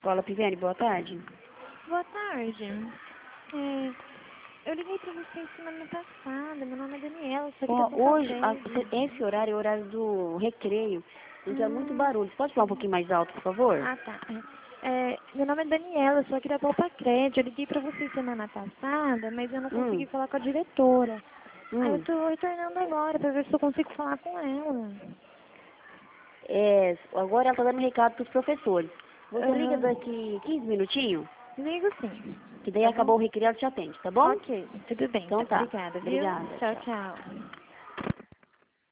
Escola Piviane, boa tarde. Boa tarde. Eu liguei pra você semana passada. Meu nome é Daniela, só que tá Ó, com hoje, papéis. esse horário é o horário do recreio, então é muito Hum, barulho. Você pode falar um pouquinho mais alto, por favor? ah, tá. Meu nome é Daniela, só que da Poupa Crédito. Eu liguei pra você semana passada, mas eu não consegui Hum, falar com a diretora. Aí eu hum. tô retornando agora pra ver se eu consigo falar com ela. Agora ela tá dando recado pros professores. Você liga Aham. daqui 15 minutinhos, Ligo sim, que daí tá bom? acabou o recreio, ela te atende, tá bom? Ok, tudo bem. Então tá. Obrigada, viu? Obrigada, Tchau, tchau. tchau.